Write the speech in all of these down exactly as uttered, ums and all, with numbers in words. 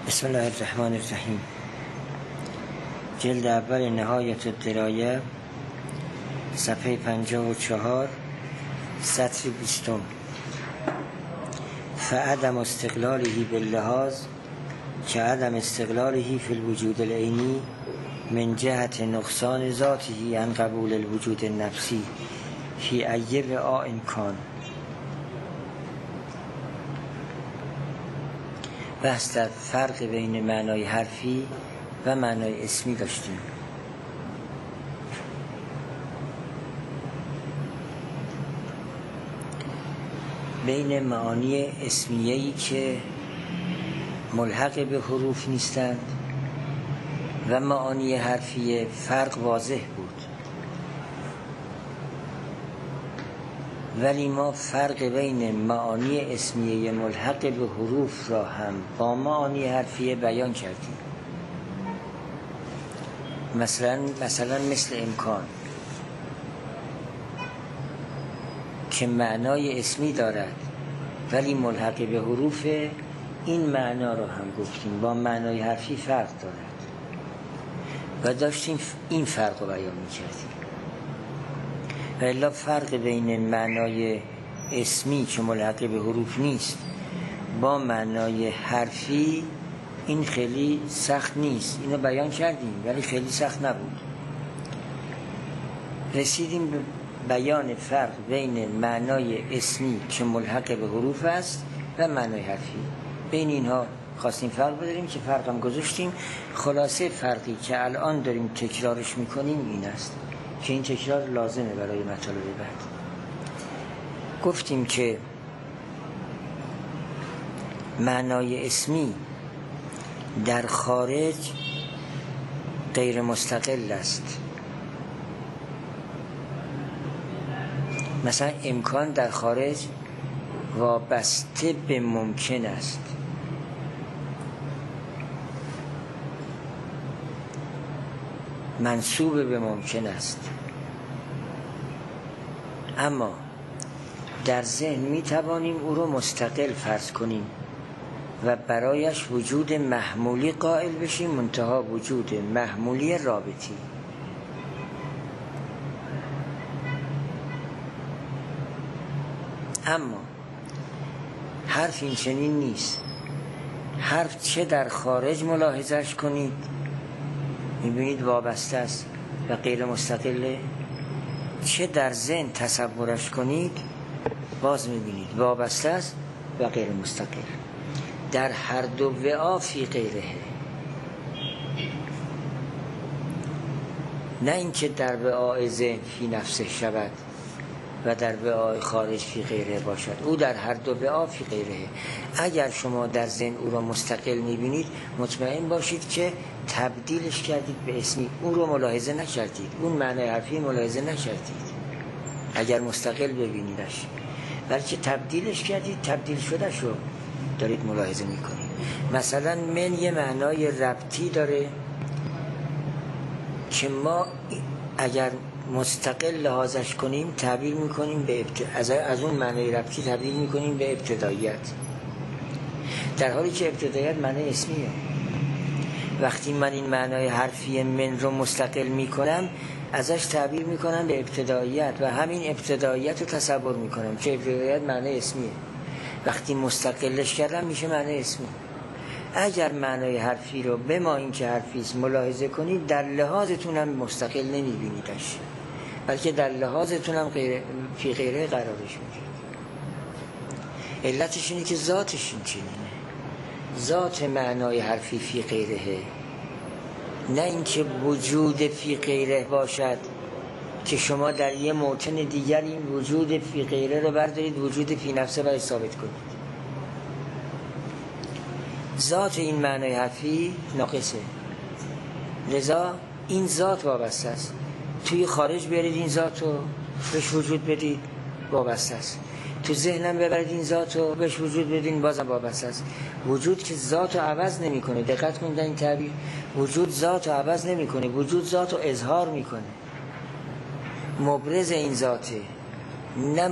بسم الله الرحمن الرحیم. جلد اول نهایت الدرایه، صفحه پنجاه و چهار، سطر بیستم. فعدم استقلاله باللحاظ که عدم استقلاله فی الوجود العینی من جهت نقصان ذاته عن قبول الوجود النفسی فی ای وعاء کان. بحث در فرق بین معنای حرفی و معنای اسمی داشتیم. بین معانی اسمیه‌ای که ملحق به حروف نیستند و معانی حرفی فرق واضح بود، ولی ما فرق بین معانی اسمیه ملحق به حروف را هم با معانی حرفیه بیان کردیم. مثلا مثلا مثل امکان که معنای اسمی دارد ولی ملحق به حروف، این معنا را هم گفتیم با معنای حرفی فرق دارد و داشتیم این فرق را بیان می‌کردیم. و الا فرق بین معنای اسمی که ملحق به حروف نیست با معنای حرفی، این خیلی سخت نیست. اینو بیان کردیم ولی خیلی سخت نبود. رسیدیم به بیان فرق بین معنای اسمی که ملحق به حروف است و معنای حرفی. بین اینها خواستیم فرق بداریم که فرق هم گذاشتیم. خلاصه فرقی که الان داریم تکرارش میکنیم این است که این تکرار لازمه برای مطالب بعد. گفتیم که معنای اسمی در خارج غیر مستقل است. مثلا امکان در خارج وابسته به ممکن است. منسوب به ممکن است، اما در ذهن می توانیم او را مستقل فرض کنیم و برایش وجود محمولی قائل بشیم، منتها وجود محمولی رابطی. اما حرف این چنین نیست. حرف چه در خارج ملاحظش کنید میبینید وابسته است و غیر مستقله، چه در ذهن تصورش کنید باز میبینید وابسته است و غیر مستقل. در هر دو وعا فی غیره، نه اینکه در وعای ذهن فی نفسه شود و در وعای خارج فی غیره باشد. او در هر دو وعا فی غیره. اگر شما در ذهن او را مستقل میبینید مطمئن باشید که تبدیلش کردید به اسمی، اون رو ملاحظه نکردید، اون معنای حرفی ملاحظه نکردید اگر مستقل ببینیدش، بلکه تبدیلش کردید، تبدیل شدهش رو دارید ملاحظه میکنید. مثلا من یه معنای ربطی داره که ما اگر مستقل لحاظش کنیم تعبیر میکنیم به ابت... از... از اون معنای ربطی تبدیل میکنیم به ابتداییت، در حالی که ابتداییت معنای اسمیه. وقتی من این معنای حرفی من رو مستقل میکنم ازش تعبیر میکنم به ابتداییت و همین ابتداییت رو تصور میکنم که ابتداییت معنای اسمیه. وقتی مستقلش کردم میشه معنای اسمی. اگر معنای حرفی رو به ما این که حرفیست ملاحظه کنید، در لحاظتون هم مستقل نمیبینیدش، بلکه در لحاظتون هم غیر... فی غیره قرارش میدید. علتش اینه که ذاتش این چنینه، ذات معنای حرفی فی غیره، نه اینکه وجود فی غیره باشد که شما در یه موطن دیگر این وجود فی غیره رو بردارید وجود فی نفسه و ثابت کنید. ذات این معنای حرفی ناقصه، لذا این ذات وابسته است. توی خارج بیارید این ذات رو بهش وجود بدید وابسته است، تو ذهنم ببرید این ذات رو بهش وجود بدین بازم وابسته است. وجود که ذات رو عوض نمی کنه، دقت کنید این تعبیر، وجود ذات رو عوض نمی کنه، وجود ذات رو اظهار می کنه، مبرز این ذاته، نه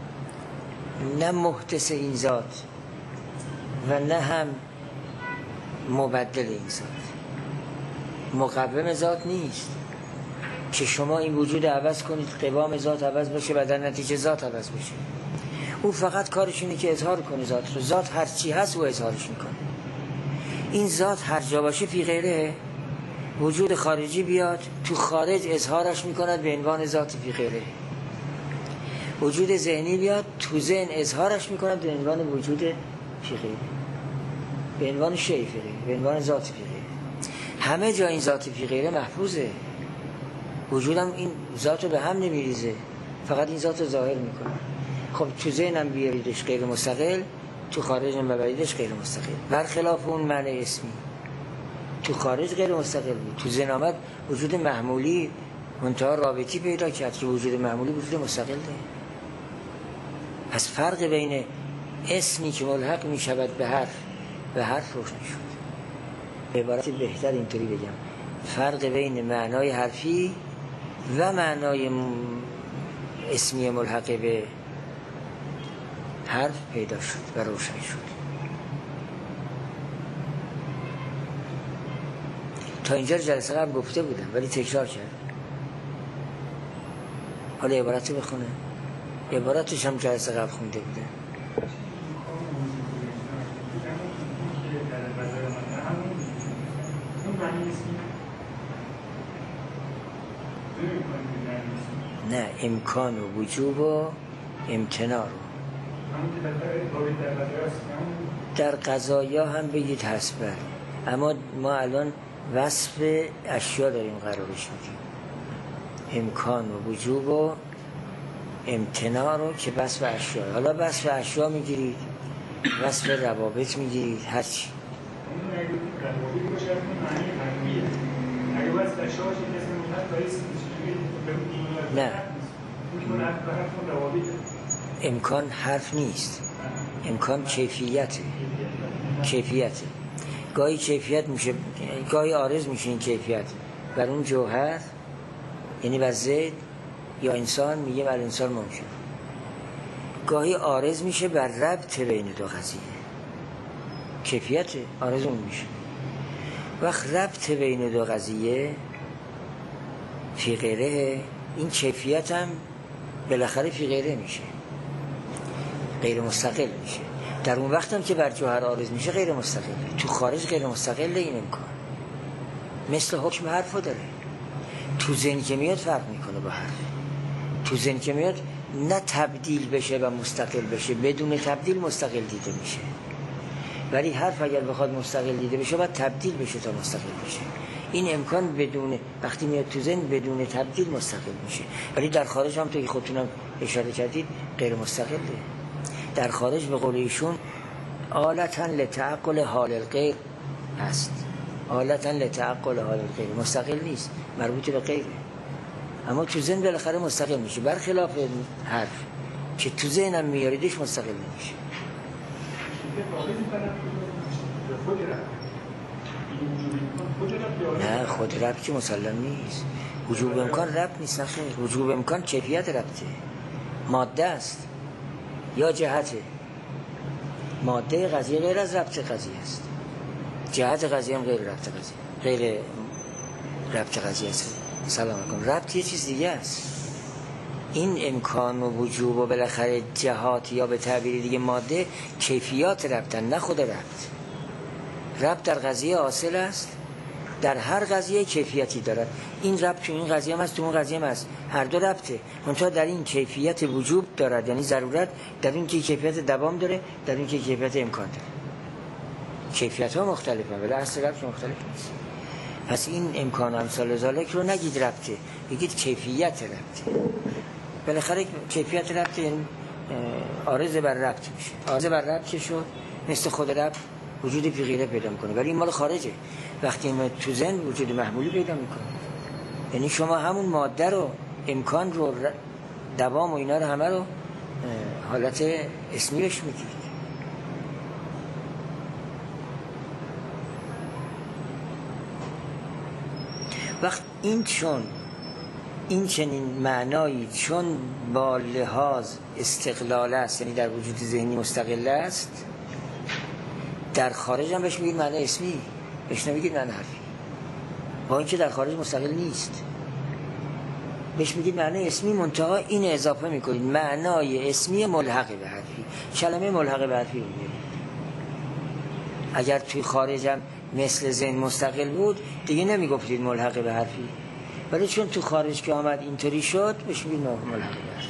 نه محدث این ذات و نه هم مبدل این ذات، مقوم ذات نیست که شما این وجود عوض کنید قوام ذات عوض بشه و در نتیجه ذات عوض بشه. او فقط کارش اینه که اظهار کنه ذات رو. ذات هر چی هست او اظهارش میکنه. این ذات هر جا باشه فی غیره، وجود خارجی بیاد تو خارج اظهارش میکند به عنوان ذات فی غیره، وجود ذهنی بیاد تو ذهن اظهارش میکند به عنوان وجود فی غیره، به عنوان شیء فی غیره، به عنوان ذات فی غیره. همه جا این ذات فی غیره محفوظه. وجودم این ذات رو به هم نمیریزه، فقط این ذات رو ظاهر میکنه. خب تو ذهنم بیاریدش غیر مستقل، تو خارجم ببریدش غیر مستقل، برخلاف اون معنی اسمی. تو خارج غیر مستقل بود، تو ذهن آمد وجود محمولی منتها رابطی پیدا کرد که وجود محمولی وجود مستقل ده. پس فرق بین اسمی که ملحق می شود به حرف و حرف روشن شد. عبارت بهتر اینطوری بگم، فرق بین معنای حرفی و معنای اسمی ملحق به حرف پیدا شد و روشن شد. تا اینجا جلسه قبل گفته بودم ولی تکرار کردم. حالا عبارت رو بخونه. عبارتش هم جلسه قبل خونده بودم. نه، امکان و وجوب و امتناع رو در قضایا هم بگید هست بر، اما ما الان وصف اشیا داریم قرارش میدیم. امکان و وجوب و امتناع رو که وصف اشیا، حالا وصف اشیا میگیرید، وصف روابط میگیرید، هرچی. نه، امکان حرف نیست، امکان کیفیته. کیفیته گاهی کیفیت میشه، گاهی عارض میشه این کیفیت بر اون جوهر، یعنی بر زید یا انسان، میگه بر انسان ممکن. گاهی عارض میشه بر ربط بین دو قضیه، کیفیت عارض اون میشه. وقت ربط بین دو قضیه فی غیره، این کیفیت هم بالاخره فی غیره میشه، غیر مستقل میشه. در اون وقت هم که بر جوهر عارض میشه غیر مستقله، تو خارج غیر مستقله. این امکان مثل حکم حرفو داره. تو ذهن که میاد فرق میکنه با حرف. تو ذهن که میاد نه تبدیل بشه و مستقل بشه، بدون تبدیل مستقل دیده میشه. ولی حرف اگر بخواد مستقل دیده بشه باید تبدیل بشه تا مستقل بشه. این امکان بدون، وقتی میاد تو ذهن بدون تبدیل مستقل میشه. ولی در خارج هم تو که خودتونم اشاره کردید غیر مستقله. در خارج به قول ایشون آلتاً لتعقل حال الغیر هست، آلتاً لتعقل حال الغیر، مستقل نیست، مربوط به غیره. اما تو ذهن بالاخره مستقل میشه، برخلاف حرف که تو ذهنم میاریدش مستقل نمیشه. نه، خود ربط که مسلم نیست. وجوب امکان ربط نیست. نه خیر، وجوب امکان کیفیت ربطه، ماده است یا جهته. ماده قضیه غیر از ربط قضیه است، جهت قضیه هم غیر ربط قضیه، غیر ربط قضیه است. سلام علیکم. ربط یه چیز دیگه است. این امکان و وجوب و بالاخره جهات یا به تعبیر دیگه ماده کیفیات ربطن، نه خود ربط. ربط در قضیه حاصل است، در هر قضیه کیفیتی دارد. این ربط تو این قضیه هم هست، تو اون قضیه هم هست، هر دو ربطه. منتها در این کیفیت وجوب دارد، یعنی ضرورت، در این که کیفیت دوام داره، در این که کیفیت امکان داره. کیفیت ها مختلفه ولی اصل ربط مختلف نیست. پس این امکان امثال ذالک رو نگید ربطه، بگید کیفیت ربطه. بالاخره کیفیت ربطه یعنی عارض بر ربط میشه. عارض بر ربط که شد مثل خود ربط وجود فی غیره پیدا میکنه، ولی این مال خارجه. وقتی این تو ذهن وجود محمولی پیدا میکنه، یعنی شما همون ماده رو، امکان رو، دوام و اینا رو همه رو حالت اسمی بهش میگید. وقت این چون این چنین معنایی چون با لحاظ استقلال است، یعنی در وجود ذهنی مستقل است، در خارج هم بهش میگید معنی اسمی، بهش نمیگید معنی حرفی، با اینکه در خارج مستقل نیست. بهش میگید معنی اسمی، منتها این اضافه میکنید معنای اسمی ملحق به حرفی. کلمه ملحق به حرفی رو میگید. اگر توی خارج هم مثل ذهن مستقل بود دیگه نمیگفتید ملحق به حرفی، ولی چون تو خارج که آمد اینطوری شد بهش میگید ملحق به حرفی.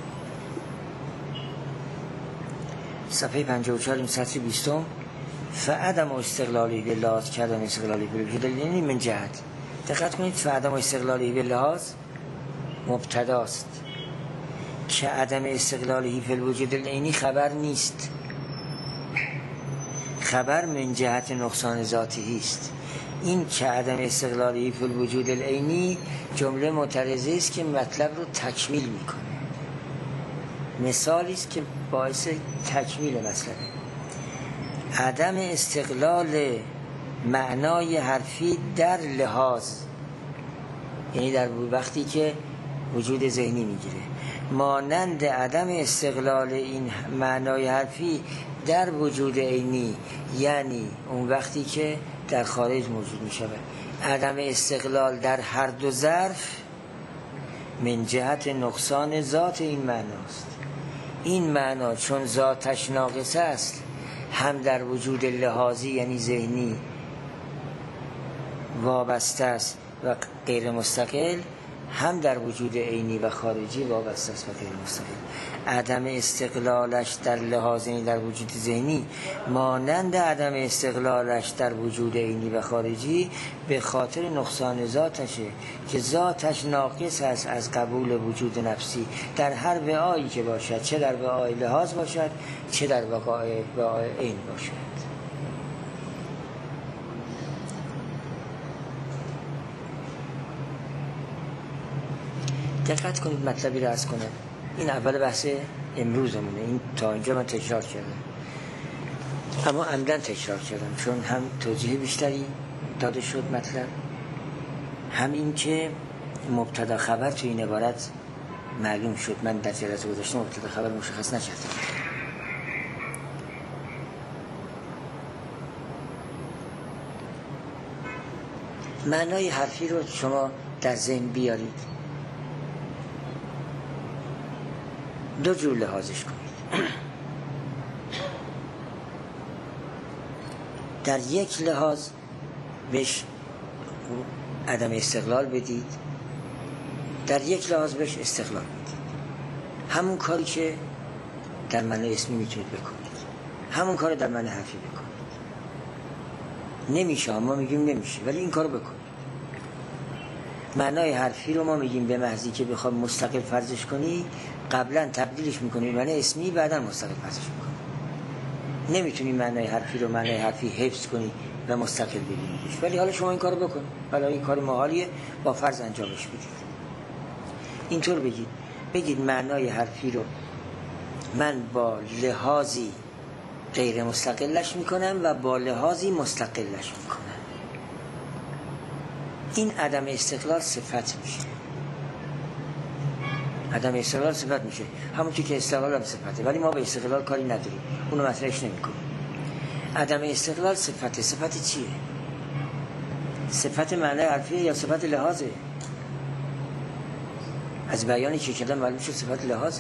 صفحه پنجاه و چهار این سطر بیستم. فعدم استقلالی به لحاظ کردن استقلالی به لحاظ یعنی من جهت. دقت کنید فعدم استقلالی به لحاظ مبتداست که عدم استقلالی فی الوجود العینی خبر نیست. خبر من جهت نقصان ذاتی است. این که عدم استقلالی فی الوجود العینی جمله معترضه است که مطلب رو تکمیل میکنه. مثالی است که باعث تکمیل مسئله. عدم استقلال معنای حرفی در لحاظ، یعنی در وقتی که وجود ذهنی میگیره، مانند عدم استقلال این معنای حرفی در وجود عینی، یعنی اون وقتی که در خارج موجود میشه. عدم استقلال در هر دو ظرف من جهت نقصان ذات این معناست. این معنا چون ذاتش ناقص است، هم در وجود لحاظی یعنی ذهنی وابسته است و غیر مستقل، هم در وجود عینی و خارجی وابسته است و غیر مستقل. عدم استقلالش در لحاظی در وجود ذهنی مانند عدم استقلالش در وجود عینی و خارجی به خاطر نقصان ذاتشه که ذاتش ناقص است از قبول وجود نفسی در هر وعایی که باشد، چه در وعای لحاظ باشد چه در وعای عین باشد. دقت کنید مطلبی رو عرض کنم. این اول بحث امروزمونه. این تا اینجا من تکرار کردم، اما عمدن تکرار کردم چون هم توضیح بیشتری داده شد مطلب، هم این که مبتدا خبر تو این عبارت معلوم شد. من در جلسه گذاشته مبتدا خبر مشخص نکردم. معنای حرفی رو شما در ذهن بیارید، دو جور لحاظش کنید. در یک لحاظ بهش عدم استقلال بدید، در یک لحاظ بهش استقلال بدید. همون کاری که در معنی اسمی میتونید بکنید، همون کار در معنی حرفی بکنید. نمیشه، ما میگیم نمیشه، ولی این کارو بکنید. معنای حرفی رو ما میگیم به محضی که بخوام مستقل فرضش کنی، قبلا تبدیلش میکنی معنی اسمی، بعدا مستقل فرضش میکنی. نمیتونی معنای حرفی رو معنای حرفی حفظ کنی و مستقل ببینیش، ولی حالا شما این کارو بکن. حالا این کار محالیه، با فرض انجامش بدید. اینطور بگید، بگید معنای حرفی رو من با لحاظی غیر مستقلش میکنم و با لحاظی مستقلش میکنم. این عدم استقلال صفت میشه. عدم استقلال صفت میشه، همونطور که استقلال هم صفته، ولی ما به استقلال کاری نداریم، اونو مطرحش نمیکنیم. عدم استقلال صفته. صفت چیه؟ صفت معنی حرفیه یا صفت لحاظه؟ از بیانی که کردم معلوم شد صفت لحاظه.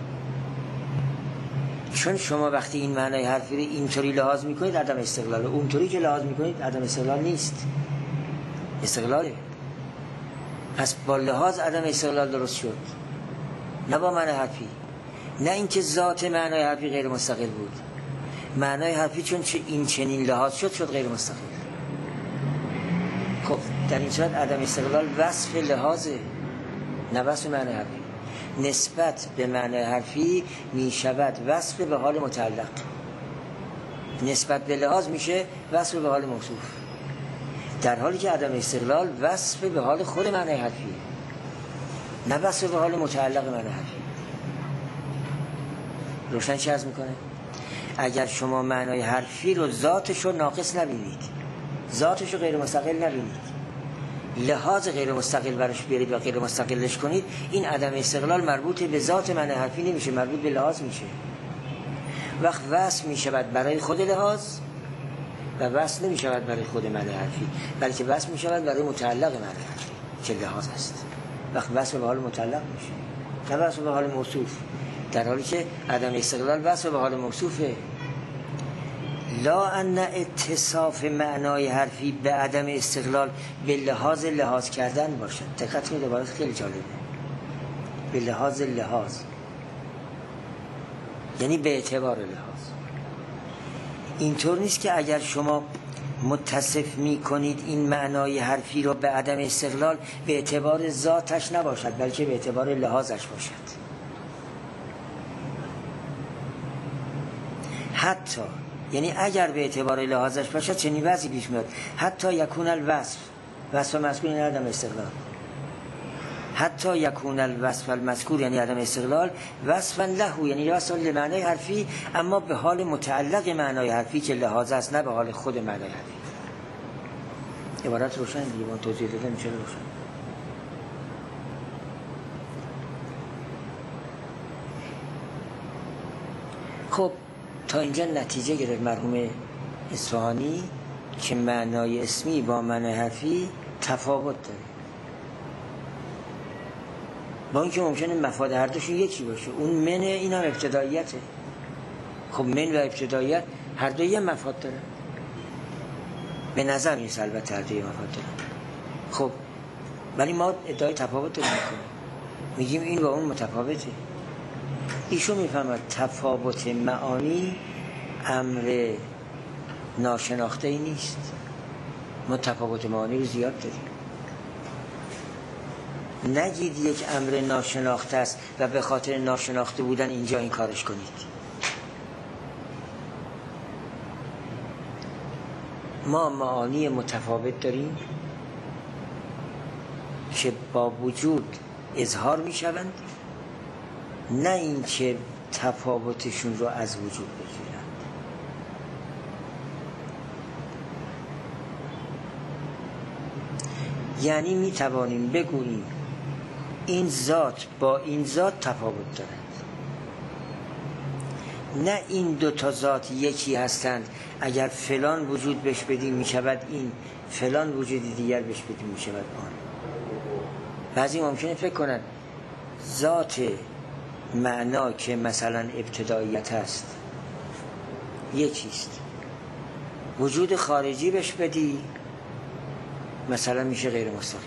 چون شما وقتی این معنی حرفی رو اینطوری لحاظ میکنید عدم استقلاله، اونطوری که لحاظ میکنید عدم استقلال نیست، استقلاله. پس با لحاظ عدم استقلال درست شد، نه با معنی حرفی. نه اینکه ذات معنای حرفی غیر مستقل بود، معنای حرفی چون چه این چنین لحاظ شد شد غیر مستقل. خب در این صورت عدم استقلال وصف لحاظه، نه وصف معنای حرفی. نسبت به معنای حرفی می شود وصف به حال متعلق، نسبت به لحاظ میشه وصف به حال موصوف، در حالی که عدم استقلال وصف به حال خود معنای حرفی، نه وصف به حال متعلق معنای حرفی. روشن چه عرض میکنه؟ اگر شما معنای حرفی رو ذاتش رو ناقص نبینید، ذاتش رو غیر مستقل نبینید، لحاظ غیر مستقل براش بیارید و غیر مستقلش کنید، این عدم استقلال مربوط به ذات معنای حرفی نمیشه، مربوط به لحاظ میشه. وقت وصف میشود برای خود لحاظ و وصل نمی شود برای خود معنای حرفی، بلکه وصل می شود برای متعلق معنای حرفی که لحاظ است. وقت وصل به حال متعلق میشه، نه وصل به حال موصوف، در حالی که عدم استقلال وصل به حال موصوفه. لا ان اتصاف معنای حرفی به عدم استقلال به لحاظ لحاظ کردن باشد. دقت کنید، عبارت خیلی جالبه. به لحاظ لحاظ یعنی به اعتبار لحاظ. اینطور نیست که اگر شما متصف می کنید این معنای حرفی رو به عدم استقلال به اعتبار ذاتش نباشد، بلکه به اعتبار لحاظش باشد. حتی یعنی اگر به اعتبار لحاظش باشد چنین وضعی پیش میاد، حتی یکون الوصف وصف مذکور یعنی عدم استقلال، حتی یکون الوصف المذکور یعنی عدم استقلال وصفا له یعنی وصف لمعنای حرفی، اما به حال متعلق معنای حرفی که لحاظ است، نه به حال خود معنای حرفی. عبارت روشن دیگه، من توضیح داده میشه روشن. خب تا اینجا نتیجه گرفت مرحوم اصفهانی که معنای اسمی با معنای حرفی تفاوت داره، با اینکه ممکنه مفاد هر دوشون یکی باشه. اون منه، این هم ابتداییته. خب من و ابتداییت هر دو یه مفاد داره، به نظر نیست البته هر دو یه مفاد داره. خب ولی ما ادعای تفاوت داریم میکنیم، میگیم این با اون متفاوته. ایشون میفهمد تفاوت معانی امر ناشناخته ای نیست. ما تفاوت معانی رو زیاد داریم. نگید یک امر ناشناخته است و به خاطر ناشناخته بودن اینجا این کارش کنید. ما معانی متفاوت داریم که با وجود اظهار می شوند، نه این که تفاوتشون رو از وجود بگیرند. یعنی می توانیم بگوییم این ذات با این ذات تفاوت دارند، نه این دو تا ذات یکی هستند. اگر فلان وجود بهش بدیم می شود این، فلان وجود دیگر بهش بدیم می شود آن. بعضی ممکنه فکر کنند ذات معنا که مثلا ابتداییت است یکیست، وجود خارجی بهش بدی مثلا میشه غیر مستقیم،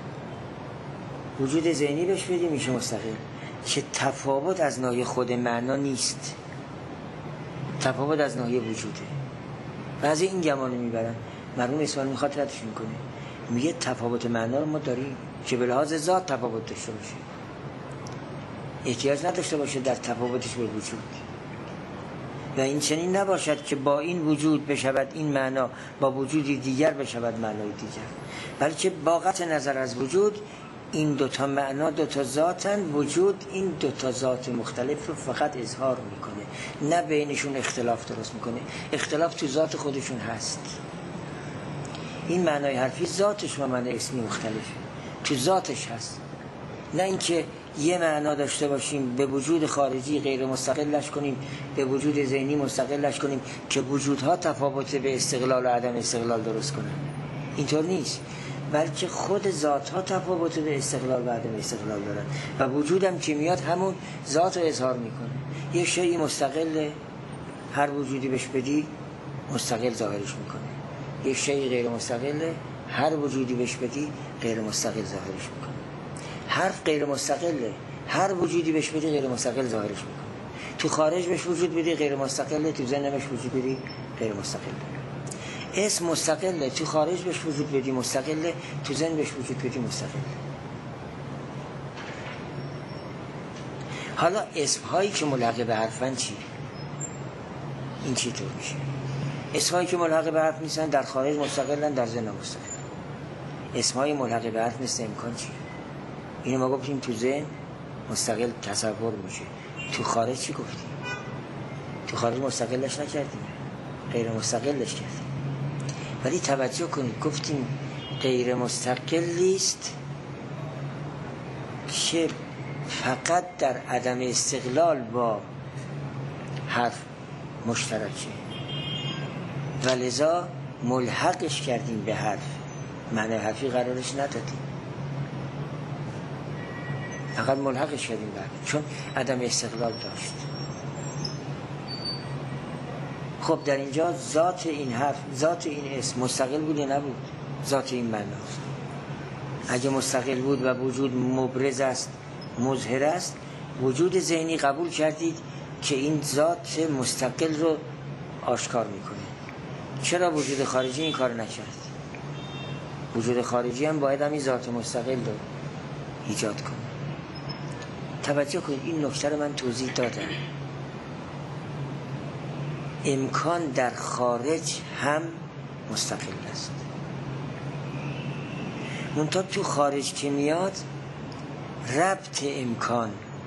وجود ذهنی بهش بدی میشه مستقیم، که تفاوت از ناحیه خود معنا نیست، تفاوت از ناحیه وجوده. بعضی این گمانو میبرن، مرحوم اصفهانی میخواد ردش میکنه، میگه تفاوت معنا رو ما داریم که به لحاظ ذات تفاوت داشته باشه، احتیاج نداشته باشه در تفاوتش به وجود. و این چنین نباشد که با این وجود بشود این معنا، با وجودی دیگر بشود معنای دیگر، بلکه با قطع نظر از وجود این دوتا معنا دوتا ذاتن، وجود این دوتا ذات مختلف رو فقط اظهار میکنه، نه بینشون اختلاف درست میکنه. اختلاف تو ذات خودشون هست. این معنای حرفی ذاتش و معنای اسمی مختلفه، تو ذاتش هست، نه اینکه یه معنا داشته باشیم به وجود خارجی غیر مستقلش کنیم، به وجود ذهنی مستقلش کنیم که وجودها تفاوت به استقلال و عدم استقلال درست کنن. اینطور نیست، بلکه خود ذاتها تفاوت به استقلال و عدم استقلال دارن و وجودم که میاد همون ذات رو اظهار میکنه. یه شیئی مستقل هر وجودی بهش بدی مستقل ظاهرش میکنه، یه شیئی غیر مستقل هر وجودی بهش بدی غیر مستقل ظاهرش میکنه. حرف غیر مستقله، هر وجودی بهش بدی غیر مستقل ظاهرش میکنه. تو خارج بهش وجود بدی غیر مستقله، تو ذهن بهش وجود بدی غیر مستقله. اسم مستقله، تو خارج بهش وجود بدی مستقله، تو ذهن بهش وجود بدی مستقله. حالا اسم هایی که ملحق به حرفن چی؟ این چی طور میشه؟ اسم هایی که ملحق به حرف نیستن در خارج مستقلن، در ذهن مستقل. اسم های ملحق به حرف مثل امکان چی؟ اینو ما گفتیم تو ذهن مستقل تصور میشه، تو خارج چی گفتیم؟ تو خارج مستقلش نکردیم، غیر مستقلش کردیم. ولی توجه کنید گفتیم غیر مستقلیست که فقط در عدم استقلال با حرف مشترکه و لذا ملحقش کردیم به حرف، معنی حرفی قرارش ندادیم، فقط ملحقش کردیم به حرف، چون عدم استقلال داشت. خب در اینجا ذات این حرف، ذات این اسم مستقل بود یا نبود؟ ذات این معنا اگه مستقل بود و وجود مبرز است، مظهر است، وجود ذهنی قبول کردید که این ذات مستقل رو آشکار میکنه. چرا وجود خارجی این کار نکرد؟ وجود خارجی هم باید همین ذات مستقل رو ایجاد کنه. توجه کنید، این نکته رو من توضیح دادم. امکان در خارج هم مستقل است، منتها تو خارج که میاد ربط امکان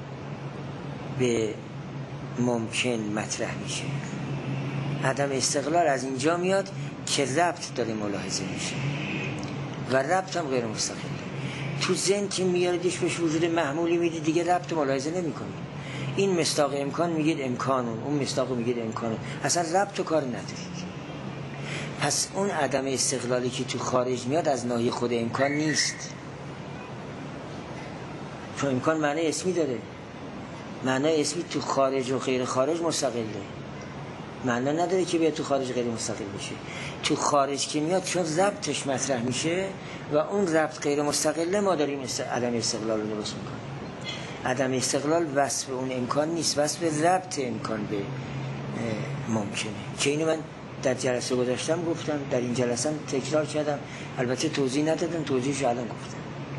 به ممکن مطرح میشه. عدم استقلال از اینجا میاد که ربط داره ملاحظه میشه و ربط هم غیر مستقل. تو ذهن که میاردیش بهش وجود محمولی میدی، دیگه ربط ملاحظه نمی کنی. این مصداق امکان میگید امکانون، اون مصداق میگید امکانون، اصلا ربط و کار ندارید. پس اون عدم استقلالی که تو خارج میاد از ناحیه خود امکان نیست، چون امکان معنی اسمی داره. معنی اسمی تو خارج و غیر خارج مستقله، معنی نداره که بیاد تو خارج غیر مستقل بشه. تو خارج که میاد چون ربطش مطرح میشه و اون ربط غیر مستقله، ما داریم عدم استقلال رو درست میکنیم. عدم استقلال وصف اون امکان نیست، وصف ربط امکان به ممکنه، که اینو من در جلسه گذاشتم گفتم، در این جلسه هم تکرار کردم، البته توضیح ندادم، توضیحشو الان گفتم.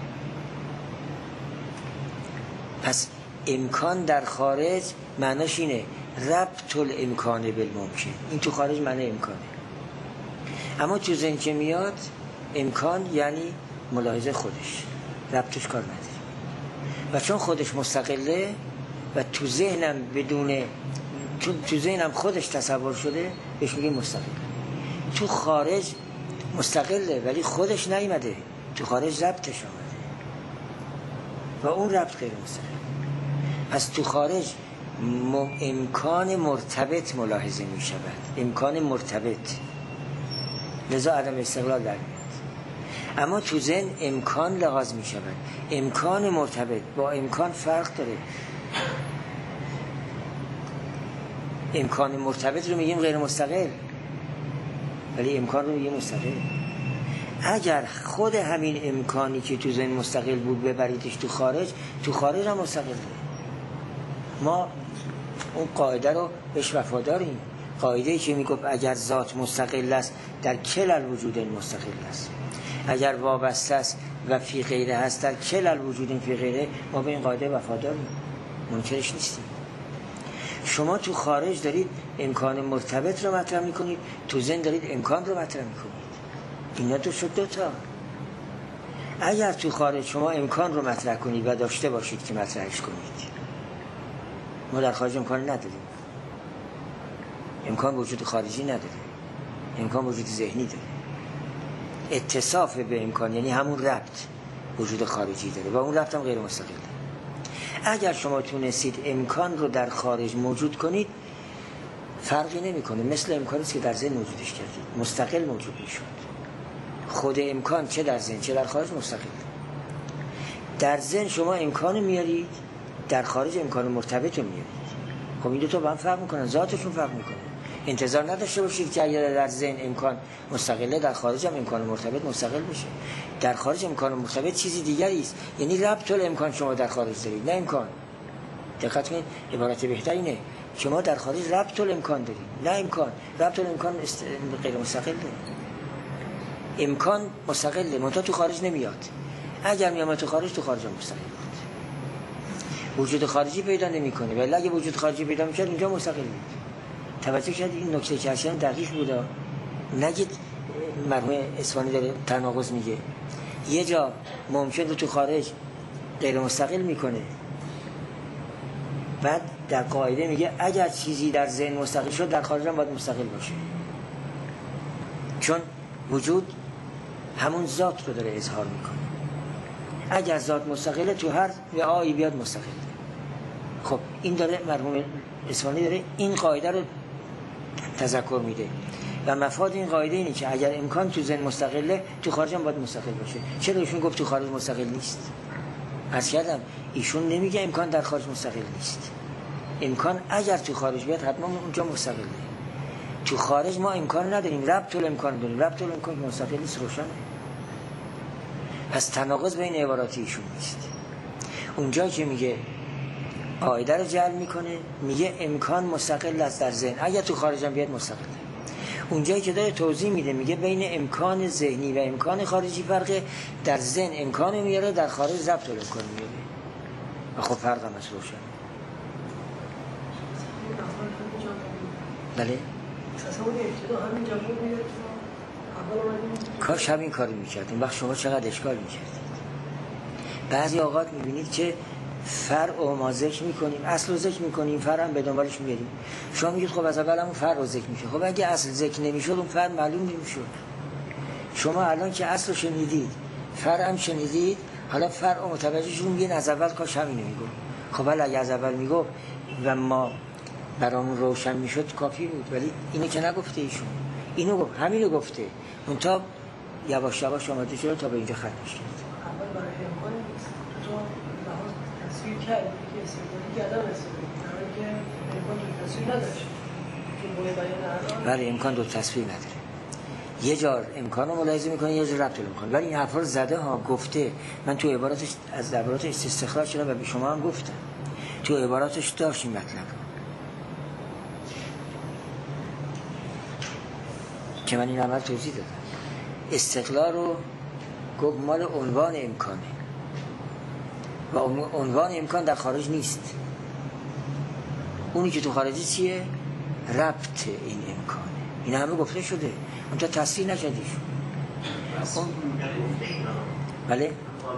پس امکان در خارج معناش اینه ربط الامکان بالممکن، این تو خارج معنی امکانه. اما تو ذهن که میاد امکان یعنی ملاحظه خودش، ربطش کار نداره و چون خودش مستقله و تو ذهنم بدون چون تو ذهنم خودش تصور شده بهش میگه مستقل. تو خارج مستقله ولی خودش نیامده، تو خارج ربطش آمده و اون ربط غیر مستقل. پس تو خارج امکان مرتبط ملاحظه می شود، امکان مرتبط، لذا عدم استقلال در میاد. اما تو ذهن امکان لحاظ می شود، امکان مرتبط با امکان فرق داره. امکان مرتبط رو میگیم غیر مستقل ولی امکان رو میگیم مستقل. اگر خود همین امکانی که تو ذهن مستقل بود ببریدش تو خارج، تو خارج هم مستقل داره. ما اون قاعده رو بهش وفاداریم، قاعده‌ای که میگه اگر ذات مستقل است در کل الوجود مستقل است، اگر وابسته است و فی غیره هست در کل الوجود فی غیره، ما به این قاعده وفاداریم، منکرش نیستیم. شما تو خارج دارید امکان مرتبط رو مطرح میکنید، تو ذهن دارید امکان رو مطرح میکنید، اینا تو شد دوتا. اگر تو خارج شما امکان رو مطرح کنید و داشته باشید که مطرحش کنید، ما در خارج امکان نداریم، امکان وجود خارجی نداره، امکان وجود ذهنی داره. اتصاف به امکان یعنی همون ربط وجود خارجی داره و اون ربط هم غیر مستقل داره. اگر شما تونستید امکان رو در خارج موجود کنید، فرقی نمیکنه، مثل امکانی است که در ذهن موجودش کردید، مستقل موجود میشد. خود امکان چه در ذهن چه در خارج مستقل. در ذهن شما امکان میارید، در خارج امکان مرتبط رو میارید. خب این دو تا با هم فرق میکنن، ذاتشون فرق میکنه. انتظار نداشته باشید که اگر در ذهن امکان مستقله، در خارج هم امکان مرتبط مستقل بشه. در خارج امکان مرتبط چیزی دیگری است، یعنی ربط الامکان شما در خارج دارید، نه امکان. دقت کنید، عبارت بهتری اینه، شما در خارج ربط الامکان دارید، نه امکان. ربط الامکان است... غیر مستقله. امکان مستقله، منتها تو خارج نمیاد. اگر میاد تو خارج، تو خارج هم مستقل بود. وجود خارجی پیدا نمیکنه، ولی اگه وجود خارجی پیدا میشه اینجا مستقل بود. توجه کردید این نکته که اصلا دقیق بوده. نگید مرحوم اصفهانی داره تناقض میگه، یه جا ممکن رو تو خارج غیر مستقل میکنه، بعد در قاعده میگه اگر چیزی در ذهن مستقل شد در خارج هم باید مستقل باشه، چون وجود همون ذات رو داره اظهار میکنه. اگر ذات مستقله تو هر رعایی بیاد مستقل. خب این داره مرحوم اصفهانی داره این قاعده رو تذکر میده و مفاد این قاعده اینه که اگر امکان تو ذهن مستقله، تو خارج هم باید مستقل باشه. چرا ایشون گفت تو خارج مستقل نیست؟ عرض کردم ایشون نمیگه امکان در خارج مستقل نیست. امکان اگر تو خارج بیاد حتما اونجا مستقله. تو خارج ما امکان نداریم، ربط الامکان داریم. ربط الامکان که مستقل نیست روشنه. پس تناقض بین عبارات ایشون نیست. اونجا که میگه قاعده رو جعل میکنه، میگه امکان مستقل است در ذهن، اگر تو خارج هم بیاد مستقله. اونجایی که داره توضیح میده میگه بین امکان ذهنی و امکان خارجی فرقه. در ذهن امکان میاره، در خارج ضبط الامکان میاره. خب فرق هم از روشن. بله کاش همین کاری میکردیم، وقت شما چقدر اشکال میکردید. بعضی اوقات میبینید که فرع و ما ذکر میکنیم، اصل رو ذکر میکنیم، فرع هم به دنبالش میاریم. شما میگید خب از اول همون فرع رو ذکر میشه. خب اگه اصل ذکر نمیشد اون فرع معلوم نمیشد. شما الان که اصل رو شنیدید، فرع هم شنیدید، حالا فرع و متوجه شدید میگین از اول کاش همینو میگفت. خب اگه از اول میگفت و ما برامون روشن میشد کافی بود، ولی اینو که نگفته ایشون. اینو گفت، همینو گفته. اون تا یواش یواش آماده شده تا به اینجا ختم شد. اول برای امکان تو لحاظ تصویر کرد که استفاده کردن استفاده که امکان دو تصویر نداشت. که باید بیان الان ولی امکان دو تصویر نداره. یه جار امکان رو ملاحظه میکنه، یه جار ربط الامکان. ولی این حرفا رو زده ها، گفته. من تو عباراتش از عباراتش استخراج کردم و به شما هم گفتم. تو عباراتش داشت این مطلب که من این عمل توضیح دادم. استقلال رو گفت مال عنوان امکانه و عنوان امکان در خارج نیست. اونی که تو خارجی چیه؟ ربط این امکانه. این همه گفته شده، اون تا تصریح نشدیشون. اون... بله؟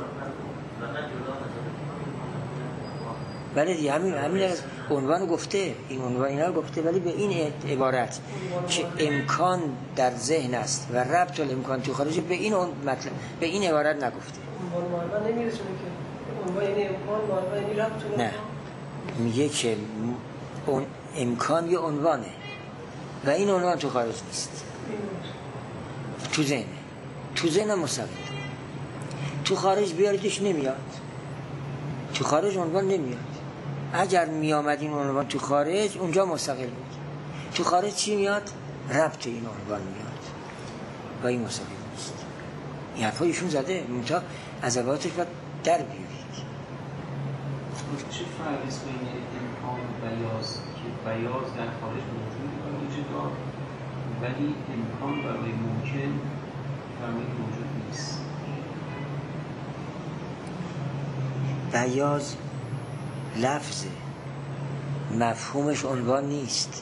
بله دیگه همین همین عنوان گفته، این عنوان اینا گفته، ولی به این عبارت که امکان در ذهن است و ربط الامکان تو خارج، به این مطلب به این عبارت نگفته. عنوان معنا نمیرسونه که عنوان این امکان معنا این ربط. نه، میگه که اون امکان یه عنوانه و این عنوان تو خارج نیست، تو ذهن. تو ذهن مستقل، تو خارج بیاریدش نمیاد. تو خارج عنوان نمیاد. اگر می آمد این عنوان تو خارج اونجا مستقل بود. تو خارج چی میاد؟ ربط این عنوان میاد و این مستقل نیست. این حرفا ایشون زده، منتها از عباراتش باید در بیارید. چه فرقی است بین امکان و بیاض که بیاض در خارج موجود و وجود دارد ولی امکان برای ممکن برای موجود نیست؟ بیاض لفظ مفهومش عنوان نیست،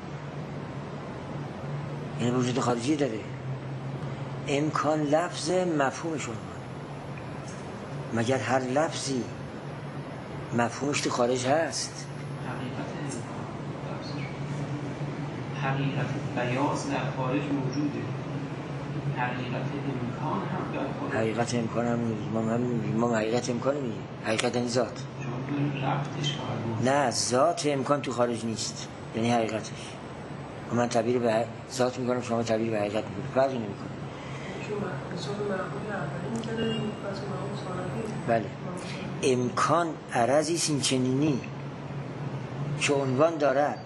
این وجود خارجی داره. امکان لفظ مفهومش عنوان. مگر هر لفظی مفهومش تو خارج هست؟ حقیقت بیاض در خارج موجوده، حقیقت امکان هم در خارج. حقیقت امکان هم ما هم ما حقیقت امکان میگیم. حقیقت این ذات. نه، ذات امکان تو خارج نیست، یعنی حقیقتش. من تعبیر به ذات میکنم، شما تعبیر به حقیقت میکنید، فرقی نمیکنه. بله. امکان عرضی است این چنینی که عنوان دارد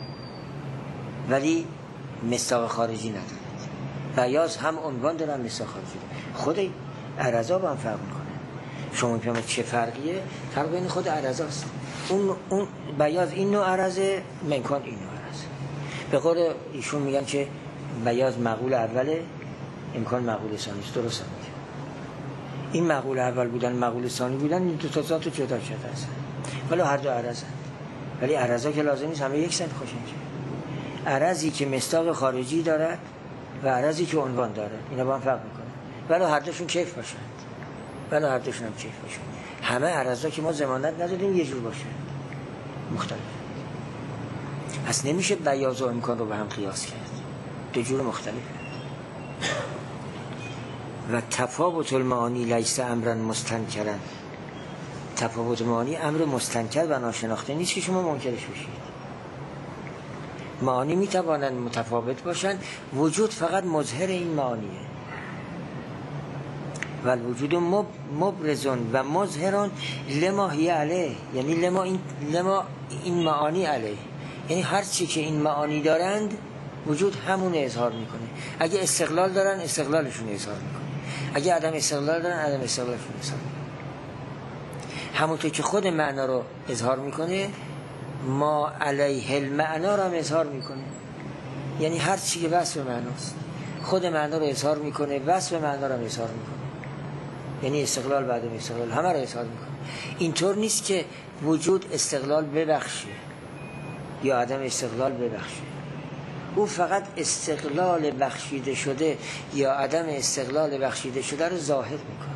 ولی مصداق خارجی ندارد. بیاض هم عنوان دارن مصداق خارجی دارد. خود عرضا با هم فرق میکنه. شما میگید چه فرقیه؟ فرق بین خود عرضاست. اون اون بیاض این نوع عرضه، امکان این نوع عرضه. به قول ایشون میگن که بیاض معقول اوله، امکان معقول ثانی است. درسته میگه. این معقول اول بودن، معقول ثانی بودن، این دو تا ذات جدا شده هستن. ولی هر دو عرضن. ولی عرضا که لازم نیست همه یک سن خوشن شه. عرضی که مصداق خارجی دارد و عرضی که عنوان دارد، اینا با هم فرق میکنه. ولی هر دوشون کیف باشند. ولی هر دوشون هم کیف باشند. همه عرضا که ما ضمانت ندادیم یه جور باشه. مختلف. پس نمیشه بیاض و امکان رو به هم قیاس کرد. دو جور مختلفه. و تفاوت المعانی لیس امرا مستنکرا. تفاوت معانی امر مستنکر و ناشناخته نیست که شما منکرش بشید. معانی میتوانند متفاوت باشند، وجود فقط مظهر این معانیه. و الوجود مبرزون و مظهرون لما هی علیه، یعنی لما این, لما این معانی علیه، یعنی هر چی که این معانی دارند وجود همون اظهار میکنه. اگه استقلال دارن استقلالشون اظهار میکنه، اگه عدم استقلال دارن عدم استقلالشون اظهار میکنه. همونطور که خود معنا رو اظهار میکنه، ما علیه المعنا رو هم اظهار میکنه. یعنی هر چی که وصف معناست خود معنا رو اظهار میکنه، وصف معنا رو هم اظهار میکنه. یعنی استقلال بعد استقلال همه رو اظهار میکنه. اینطور نیست که وجود استقلال ببخشه یا عدم استقلال ببخشه. او فقط استقلال بخشیده شده یا عدم استقلال بخشیده شده رو ظاهر میکنه.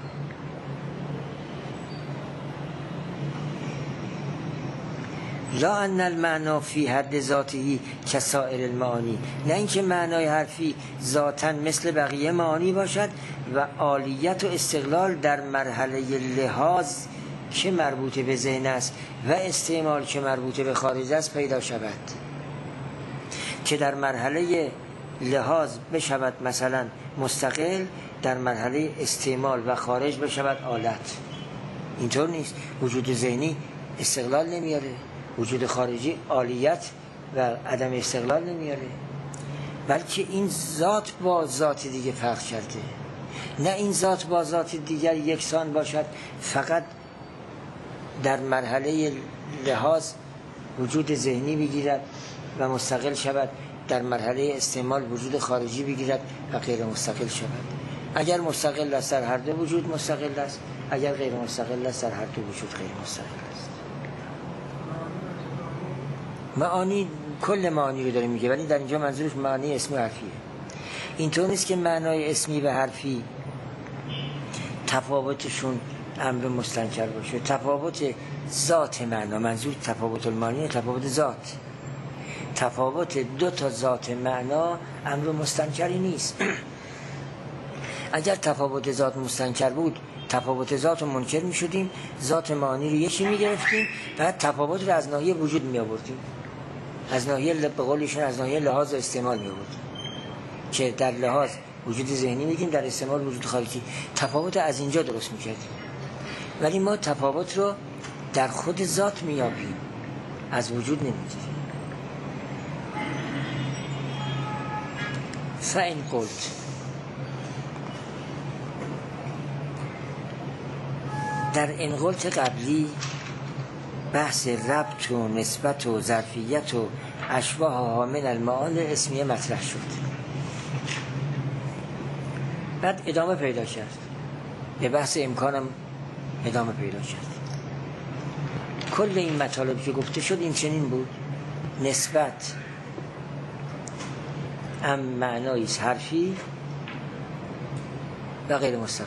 لا ان المعنا فی حد ذاته کسائر المعانی، نه اینکه معنای حرفی ذاتاً مثل بقیه معانی باشد و عالیت و استقلال در مرحله لحاظ که مربوط به ذهن است و استعمال که مربوط به خارج است پیدا شود. که در مرحله لحاظ بشود مثلا مستقل، در مرحله استعمال و خارج بشود آلت. اینطور نیست. وجود ذهنی استقلال نمیاره، وجود خارجی عالیت و عدم استقلال نمیاره، بلکه این ذات با ذات دیگه فرق کرده. نه این ذات با ذات دیگر یکسان باشد، فقط در مرحله لحاظ وجود ذهنی بگیرد و مستقل شود، در مرحله استعمال وجود خارجی بگیرد و غیر مستقل شود. اگر مستقل است در هر دو وجود مستقل است، اگر غیر مستقل است در هر دو وجود غیر مستقل است. معانی کل معانی رو داره میگه، ولی در اینجا منظورش معانی اسمی و حرفیه. اینطور نیست که معنای اسمی و حرفی تفاوتشون امر مستنکر باشه. تفاوت ذات معنا، منظور تفاوت المعانی، تفاوت ذات. تفاوت دو تا ذات معنا امر مستنکری نیست. اگر تفاوت ذات مستنکر بود، تفاوت ذات رو منکر می شدیم، ذات معانی رو یکی می گرفتیم، بعد تفاوت رو از ناحیه وجود می آوردیم، از ناحیه به قولشون از ناحیه لحاظ و استعمال می آوردیم، که در لحاظ وجود ذهنی میگیم، در استعمال وجود خارجی. تفاوت از اینجا درست می کردیم. ولی ما تفاوت رو در خود ذات می یابیم، از وجود نمی گیریم. فإن قلت در این قلت قبلی بحث ربط و نسبت و ظرفیت و اشباهها من المعانی اسمیه مطرح شد. بعد ادامه پیدا کرد، به بحث امکانم ادامه پیدا کرد. کل این مطالب که گفته شد این چنین بود: نسبت ام معنایی حرفی و غیر مستقل،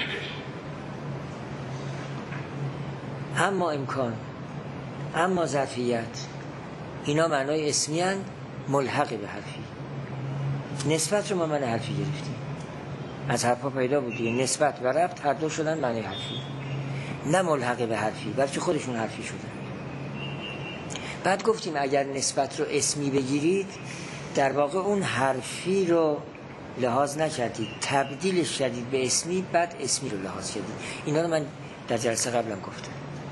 اما امکان، اما ظرفیت، اینا معنای اسمی هستند ملحق به حرفی. نسبت رو ما معنی حرفی گرفتیم، از حرفا پیدا بود دیگه. نسبت و ربط هر دو شدن معنی حرفی، نه ملحق به حرفی، بلکه خودشون حرفی شدن. بعد گفتیم اگر نسبت رو اسمی بگیرید، در واقع اون حرفی رو لحاظ نکردید، تبدیلش کردید به اسمی، بعد اسمی رو لحاظ کردید. اینا رو من در جلسه قبلم گفتم.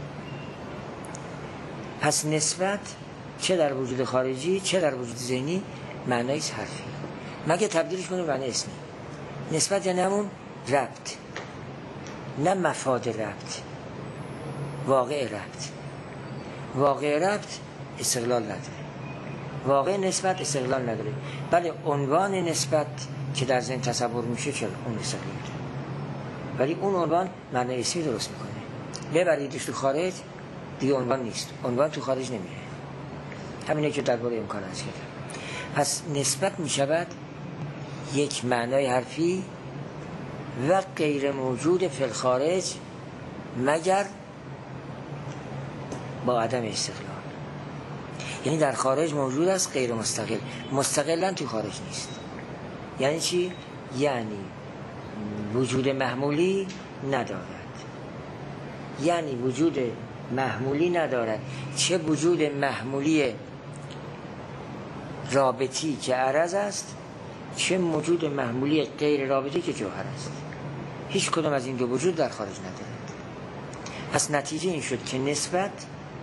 پس نسبت چه در وجود خارجی چه در وجود ذهنی معنای حرفی، مگه تبدیلش کنیم معنی اسمی. نسبت یعنی همون ربط، نه مفاد ربط، واقع ربط. واقع ربط استقلال نداره، واقع نسبت استقلال نداره، بله عنوان نسبت که در ذهن تصور میشه چرا اون استقلال داره، ولی اون عنوان معنی اسمی درست میکنه. ببریدش تو خارج دیگه عنوان نیست، عنوان تو خارج نمیره. همینه که درباره امکان هست کردم. پس نسبت میشود یک معنای حرفی و غیر موجود فی الخارج مگر با عدم استقلال. یعنی در خارج موجود است، غیر مستقل، مستقلا تو خارج نیست. یعنی چی؟ یعنی وجود محمولی ندارد، یعنی وجود محمولی ندارد. چه وجود محمولی رابطی که عرض است، چه موجود محمولی غیر رابطی که جوهر است. هیچ کدام از این دو وجود در خارج ندارد. پس نتیجه این شد که نسبت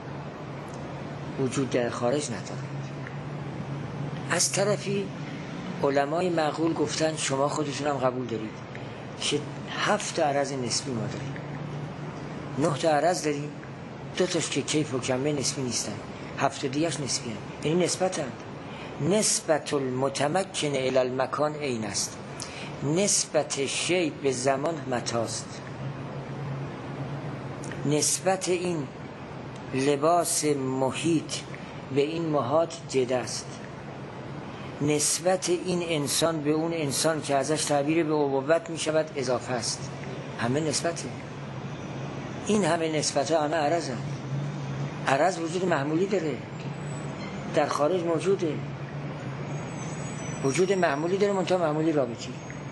وجود در خارج ندارد. از طرفی علمای معقول گفتن شما خودتون هم قبول دارید که هفت عرض نسبی ما داریم، نه تا عرض داریم، دو تاش که کیف و کمه نسبی نیستن، هفت دیگه‌اش نسبی هستند. یعنی نسبتند. نسبت المتمکن الی المکان عین است، نسبت شی به زمان متاست، نسبت این لباس محیط به این محاط جد است، نسبت این انسان به اون انسان که ازش تعبیر به ابوت می شود اضافه است. همه نسبته. این همه نسبت ها همه عرض هم. عرض وجود محمولی داره، در خارج موجوده، وجود محمولی داره، منتها محمولی رابطی.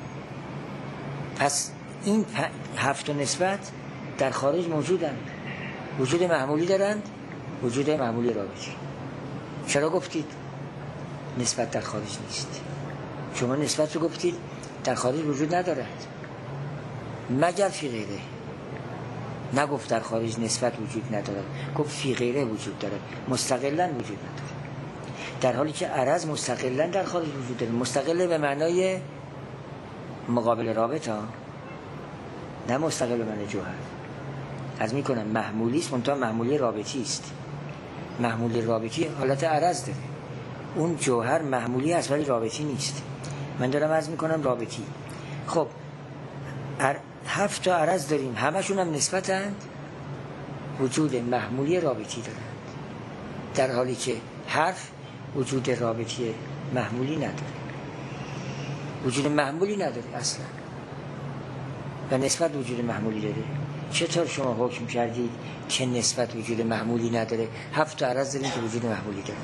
پس این هفت نسبت در خارج موجودند، وجود محمولی دارند، وجود محمولی رابطی. چرا گفتید نسبت در خارج نیست؟ شما نسبت رو گفتید در خارج وجود ندارد مگر فی غیره. نگفت در خارج نسبت وجود ندارد، گفت فی غیره وجود دارد، مستقلا وجود ندارد. در حالی که عرض مستقلا در خارج وجود دارد. مستقل به معنای مقابل رابط ها، نه مستقل به معنای جوهر. از میکنم محمولی است، منتها محمولی رابطی است. محمولی رابطی حالت عرض داره، اون جوهر محمولی است ولی رابطی نیست. من دارم عرض میکنم رابطی. خب هفت تا عرض داریم، همشون هم نسبتند، وجود محمولی رابطی دارند، در حالی که حرف وجود رابطی محمولی نداره، وجود محمولی نداره اصلا و نسبت وجود محمولی داره. چطور شما حکم کردید که نسبت وجود محمولی نداره؟ هفت تا عرض داریم که وجود محمولی داره.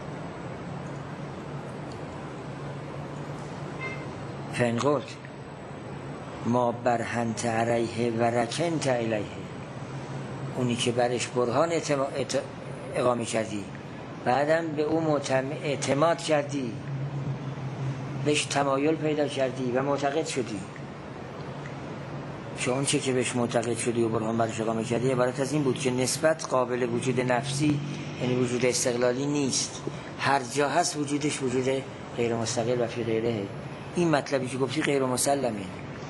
فإن قلت ما برهنت علیه و رکنت الیه، اونی که برش برهان اقامه کردی، بعدم به او اعتماد کردی، بهش تمایل پیدا کردی و معتقد شدی. چون اون چه که بهش معتقد شدی و برهان برش اقامه کردی عبارت از این بود که نسبت قابل وجود نفسی، یعنی وجود استقلالی نیست. هر جا هست وجودش وجود غیر مستقل و فی غیره. این مطلبی که گفتی غیر مسلمه.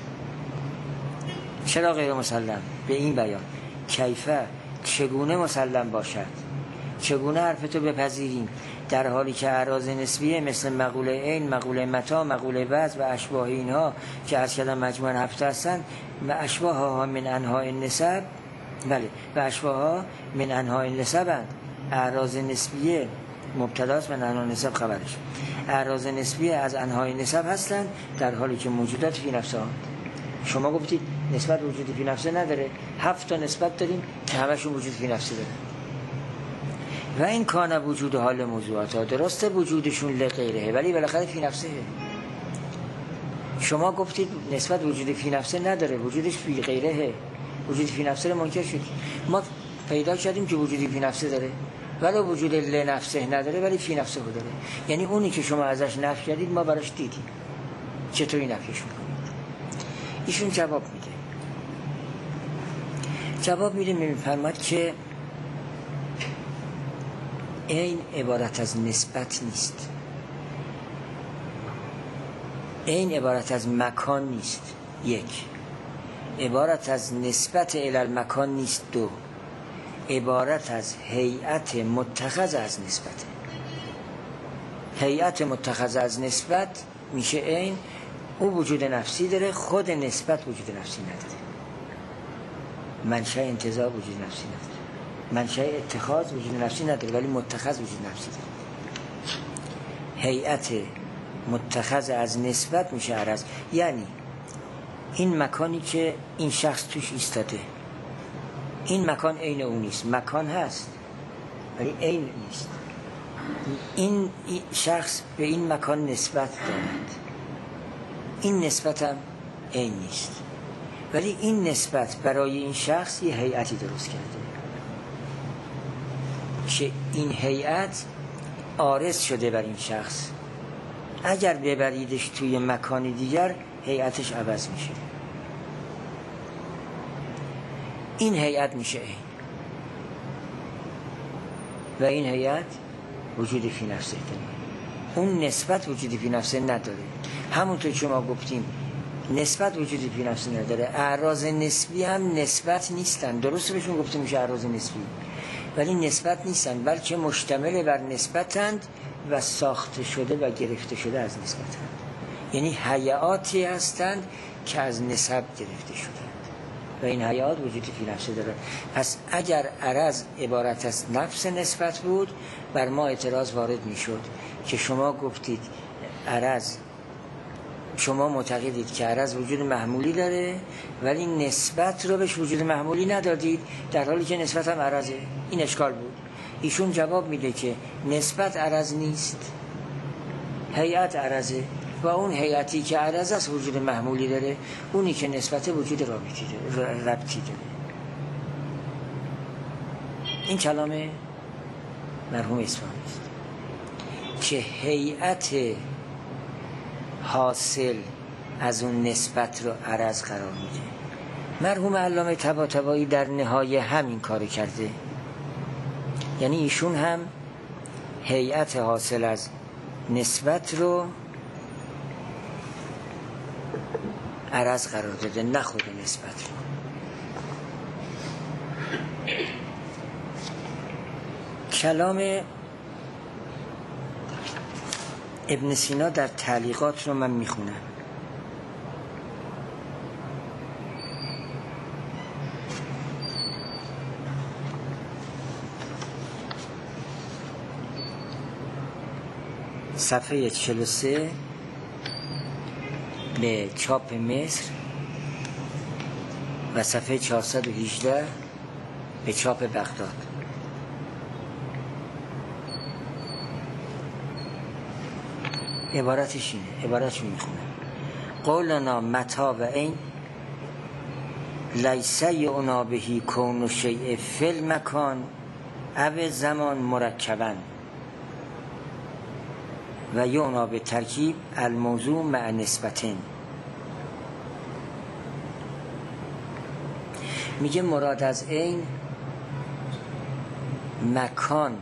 چرا غیر مسلم؟ به این بیان کیفه، چگونه مسلم باشد، چگونه حرفتو بپذیریم در حالی که اعراض نسبیه مثل مقوله عین، مقوله متا، مقوله وضع و اشباه اینها که از کلم مجموعاً هفته هستند و اشباه ها من انواع النسب، بله و اشباه ها من انواع النسب هستند. اعراض نسبیه مبتداست، من انواع النسب خبرش. اعراض نسبیه از انواع النسب هستند در حالی که موجودات فی نفسها. شما گفتید نسبت وجود فی نفسه نداره، هفت تا نسبت داریم که همشون وجود فی نفسه داره. و این کانه وجود حال موضوعات ها درسته وجودشون لغیره ولی بالاخره فی نفسه. شما گفتید نسبت وجود فی نفسه نداره، وجودش فی غیره، وجود فی نفسه رو منکر شد. ما پیدا کردیم که وجودی فی نفسه داره ولی وجود لنفسه نداره ولی فی نفسه داره. یعنی اونی که شما ازش نفی کردید ما براش دیدیم. چطوری نفیش میکنید؟ ایشون جواب میده. جواب میده میفرماد که این عبارت از نسبت نیست، این عبارت از مکان نیست، یک عبارت از نسبت الی المکان نیست، دو عبارت از هیئت متخذ از نسبت. هیئت متخذ از نسبت میشه این، او وجود نفسی داره، خود نسبت وجود نفسی نداره، منشأ انتزاع وجود نفسی نداره، منشأ اتخاذ وجود نفسی نداره ولی متخذ وجود نفسی داره. هیئت متخذ از نسبت میشه عرض. یعنی این مکانی که این شخص توش ایستاده، این مکان عین اون نیست. مکان هست ولی عین نیست. این شخص به این مکان نسبت دارد، این نسبت هم عین نیست ولی این نسبت برای این شخص یه هیئتی درست کرده که این هیئت عارض شده بر این شخص، اگر ببریدش توی مکان دیگر هیئتش عوض میشه. این هیئت میشه عین و این هیئت وجود فی نفسه داره، اون نسبت وجود فی نفسه نداره. همونطور که ما گفتیم نسبت وجود فی نفسه نداره، اعراض نسبی هم نسبت نیستن. درسته بهشون گفته میشه اعراض نسبی، ولی نسبت نیستن، بلکه مشتمل بر نسبتند و ساخته شده و گرفته شده از نسبتند. یعنی هیئاتی هستند که از نسب گرفته شدند و این هیئات وجود فی نفسه داره. پس اگر عرض عبارت از نفس نسبت بود، بر ما اعتراض وارد میشد که شما گفتید عرض، شما معتقدید که عرض وجود محمولی داره ولی نسبت رو بهش وجود محمولی ندادید، در حالی که نسبت هم عرضه. این اشکال بود. ایشون جواب میده که نسبت عرض نیست، هیئت عرضه و اون هیئتی که عرض است وجود محمولی داره، اونی که نسبت وجود رابطی داره، ربطی داره. این کلام مرحوم اصفهانی است که هیئت حاصل از اون نسبت رو عرض قرار میده. مرحوم علامه طباطبایی در نهایه همین کار کرده، یعنی ایشون هم هیئت حاصل از نسبت رو عرض قرار داده، نه خود نسبت رو. کلام ابن سینا در تعلیقات رو من میخونم. صفحه چهل و سه به چاپ مصر و صفحه چهارصد و هجده به چاپ بغداد. عبارتش اینه، عبارتش میخونم: قولنا متا و این لیسه یعنا بهی کون و شیء فی المکان او زمان مرکبن و یعنا به ترکیب الموضوع مع نسبتین. میگه مراد از این مکان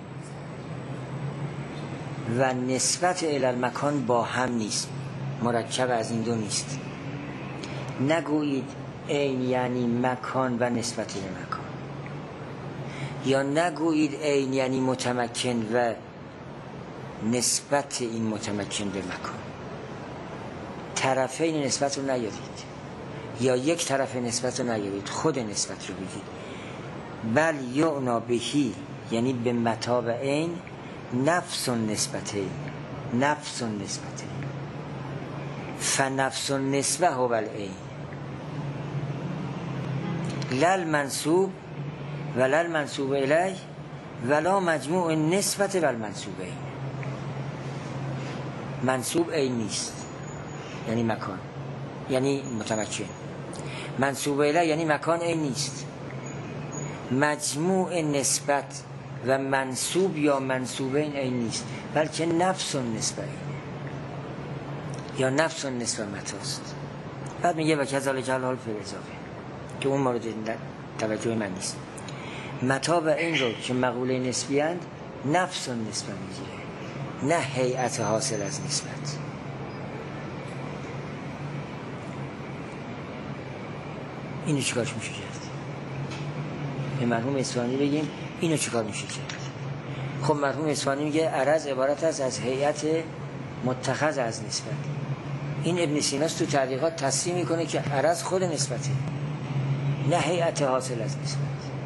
و نسبت الی المکان با هم نیست، مرکب از این دو نیست. نگویید این یعنی مکان و نسبت الی مکان، یا نگویید این یعنی متمکن و نسبت این متمکن به مکان. طرفین نسبت رو نیارید، یا یک طرف نسبت رو نیارید، خود نسبت رو بگید. بل یعنا بهی یعنی به متا و این نفس نسبته، نفس نسبته، فنفس نسبه هو العین لل منصوب ولل منصوب الیه ولا مجموع نسبت ول منصوب این. منصوب این نیست یعنی مکان، یعنی متمکن. منصوب الیه یعنی مکان این نیست. مجموع نسبت و منصوب یا منصوبین این نیست، بلکه نفس نسبه این یا نفس نسبه متاست. بعد میگه و کذالک الحال فی الاضافه، که اون مورد توجه من نیست. متا و این رو که مقوله نسبی اند نفس نسبه میگیره، نه هیئت حاصل از نسبت. اینو چیکارش میشه کرد؟ به مرحوم اصفهانی بگیم اینو چیکار میشه کرد؟ خب مرحوم اصفهانی میگه عرض عبارت است از هیئت متخذ از نسبت. این ابن سینا تو تعلیقات تصریح میکنه که عرض خود نسبته، نه هیئت حاصل از نسبت.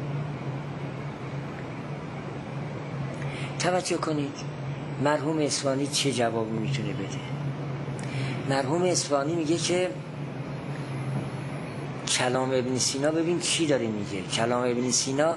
توجه کنید مرحوم اصفهانی چه جوابی میتونه بده. مرحوم اصفهانی میگه که کلام ابن سینا، ببین چی داره میگه. کلام ابن سینا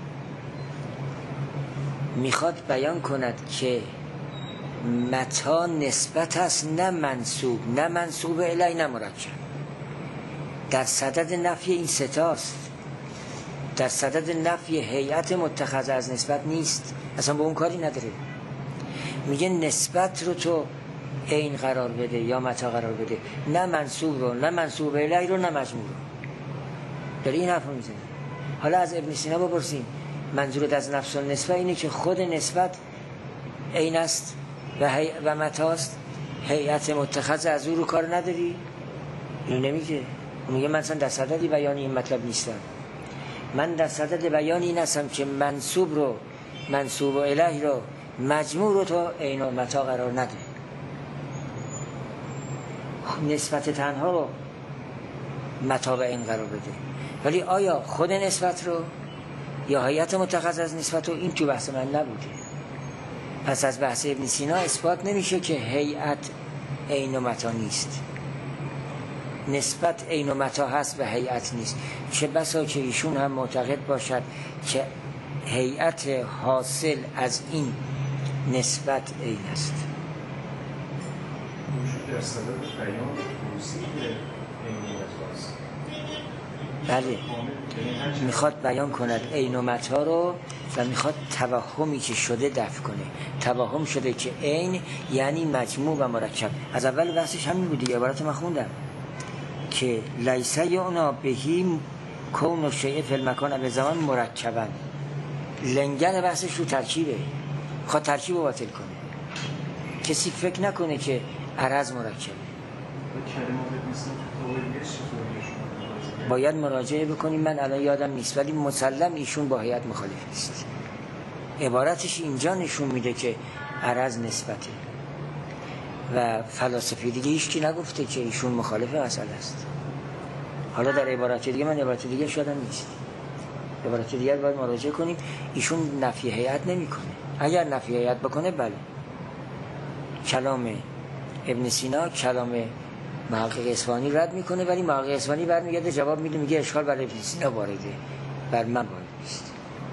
میخواد بیان کند که متا نسبت است، نه منصوب، نه منصوب الی، نه مرکب. در صدد نفی این ستاست، در صدد نفی هیئت متخذ از نسبت نیست، اصلا با اون کاری نداره. میگه نسبت رو تو عین قرار بده یا متا قرار بده، نه منصوب رو، نه منصوب الیه رو، نه مجموع رو. داری این حرف رو میزنی. حالا از ابن سینا بپرسیم منظورت از نفس النسبه اینه که خود نسبت عین است و, هی... و متاست، هیئت متخذ از او رو کار نداری؟ این نمیگه. میگه من اصلا در صدد بیان این مطلب نیستم، من در صدد بیان این هستم که منصوب رو، منصوب و الیه رو، مجموع رو تو عین و متا قرار نده، نسبت تنها رو متا و عین قرار بده. ولی آیا خود نسبت رو یا هیئت متخذ از نسبت رو، این تو بحث من نبوده. پس از بحث ابن سینا اثبات نمیشه که هیئت عین و متا نیست، نسبت عین و متا هست و هیئت نیست. چه بسا که ایشون هم معتقد باشد که هیئت حاصل از این نسبت عین است. در صدد بیان توصیف عینیت هاست. بله، میخواد بیان کند عین و متا رو و میخواد توهمی که شده دفع کنه. توهم شده که عین یعنی مجموع و مرکب. از اول بحثش همین بودی، عبارت من خوندم که لیسه یعنا بهی کون شیء فی المکان و زمان مرکبا. لنگر بحثش رو ترکیبه، خواد ترکیب رو باطل کنه. کسی فکر نکنه که عرض مرکبه. باید مراجعه بکنیم. من الان یادم نیست ولی مسلم ایشون با هیئت مخالف نیست. عبارتش اینجا نشون میده که عرض نسبته و فلاسفه دیگه هیچ کی نگفته که ایشون مخالف مسئله است. حالا در عبارت دیگه، من عبارت دیگه شدم نیست، عبارت دیگه باید مراجعه کنیم. ایشون نفی هیئت نمیکنه. اگر نفی هیئت بکنه بله، کلام ابن سینا کلام محقق اصفهانی رد میکنه، ولی محقق اصفهانی برمیگرده جواب میده، میگه اشکال بر ابن سینا وارده، بر من وارد نیست.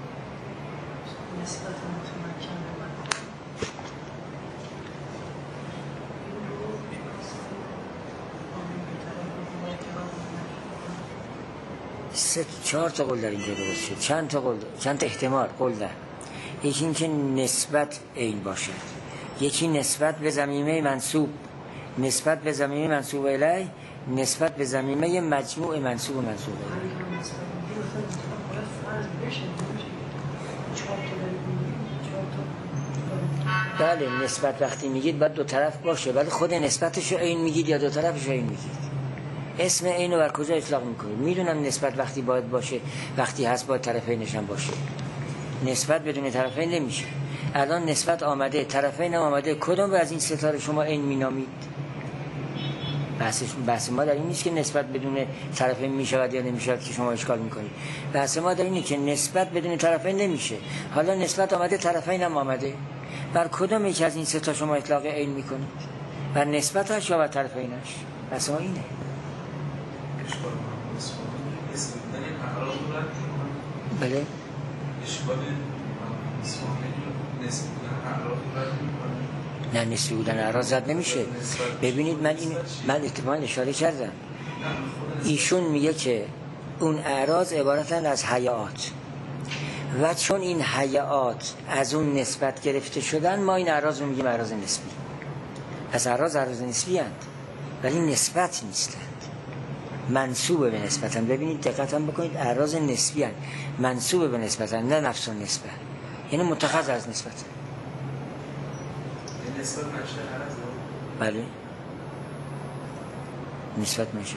سه چهار تا قول در اینجا درست شد. چند تا قول، چند تا احتمال قول در. یکی این که نسبت عین باشد، یکی نسبت به ضمیمه منصوب، نسبت به ضمیمه منصوب الیه، نسبت به ضمیمه مجموع منصوب و منصوب الیه. بله، نسبت وقتی میگید باید دو طرف باشه، ولی خود نسبتش رو عین میگید یا دو طرفش رو عین میگید؟ اسم عین رو بر کجا اطلاق میکنید؟ میدونم نسبت وقتی باید باشه، وقتی هست باید طرفینش هم باشه. نسبت بدون طرفین نمیشه. الان نسبت آمده، طرفین هم آمده، کدوم از این ستاره شما عین مینامید؟ بحث بحث ما در این نیست که نسبت بدون طرفین میشود یا نمیشود که شما اشکال میکنید. بحث ما در اینه که نسبت بدون طرفین نمیشه. حالا نسبت آمده، طرفین هم آمده، بر کدوم یک از این سه تا شما اطلاق عین میکنید؟ بر نسبتش یا بر طرفینش؟ بحث ما اینه. بله. نه، نسبی بودن اعراض رد نمیشه. ببینید من این من اتفاقا اشاره کردم، ایشون میگه که اون اعراض عبارتن از هیئات و چون این هیئات از اون نسبت گرفته شدن، ما این اعراض رو میگیم اعراض نسبی. پس اعراض اعراض نسبی هست ولی نسبت نیستند، منسوب به نسبتن. ببینید دقت هم بکنید، اعراض نسبی هست، منسوب به نسبتن، نه نفس و نسبت، یعنی متخذ از نسبت. نسبت منشأ عرض. بله، نسبت منشأ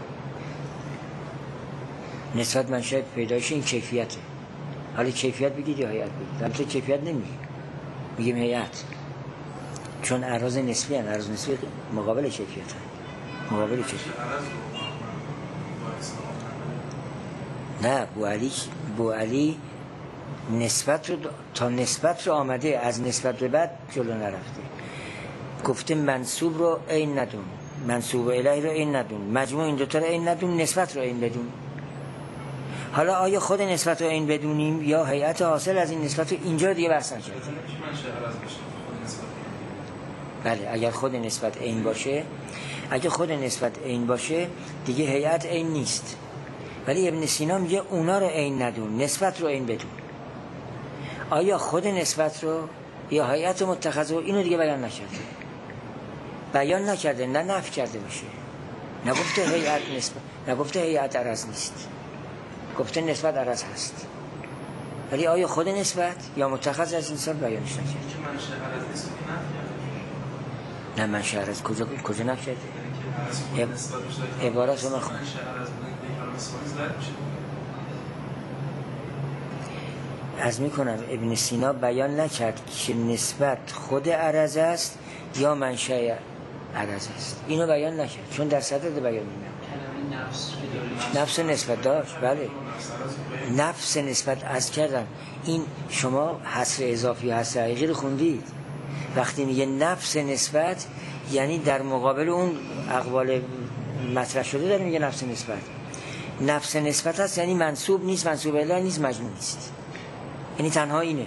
نسبت منشأ پیدایش این کیفیته. حالا کیفیت بگید یا هیئت بگید؟ البته کیفیت نمیگیم، میگیم هیئت، چون اعراض نسبی هست. اعراض نسبی مقابل کیفیت هست، مقابل کیفیت. نه، بو علی بو علی نسبت رو تا نسبت رو آمده، از نسبت به بعد جلو نرفته. گفته منصوب رو عین ندون، منصوب الیه رو عین ندون، مجموع این دو تا رو عین ندون، نسبت رو عین بدون. حالا آیا خود نسبت رو عین بدونیم یا هیئت حاصل از این نسبت رو؟ اینجا دیگه بحث نکردیم. بله، اگر خود نسبت عین باشه، اگر خود نسبت عین باشه دیگه هیئت عین نیست. ولی ابن سینا میگه اونا رو عین ندون، نسبت رو عین بدون. آیا خود نسبت رو یا هیئت متخذه، اینو دیگه بیان نکرده. بیان نکرده، نه نفی کرده باشه، نگفته هیئت نسبت، نگفته هیئت عرض نیست، گفته نسبت عرض هست. ولی آیا خود نسبت یا متخذ از انسان بیانش نکرده؟ که منشأ عرض نیست که نفی کرده. نه منشأ عرض کجا کجا نفی کرده؟ یعنی که نسبت بشه. عبارت رو مخون. منشأ عرض بودن که مسائل زد میشه. عرض میکنم ابن سینا بیان نکرد که نسبت خود عرض است یا منشأ عرض است، اینو بیان نکرد چون در صدد بیان میاد. نفس نسبت داشت، بله نفس نسبت عرض کردم. این شما حصر اضافی و حصر حقیقی رو خوندید. وقتی میگه نفس نسبت یعنی در مقابل اون اقوال مطرح شده داره میگه نفس نسبت. نفس نسبت هست یعنی منسوب نیست، منسوب اله نیست، مجموع نیست، یعنی تنها اینه.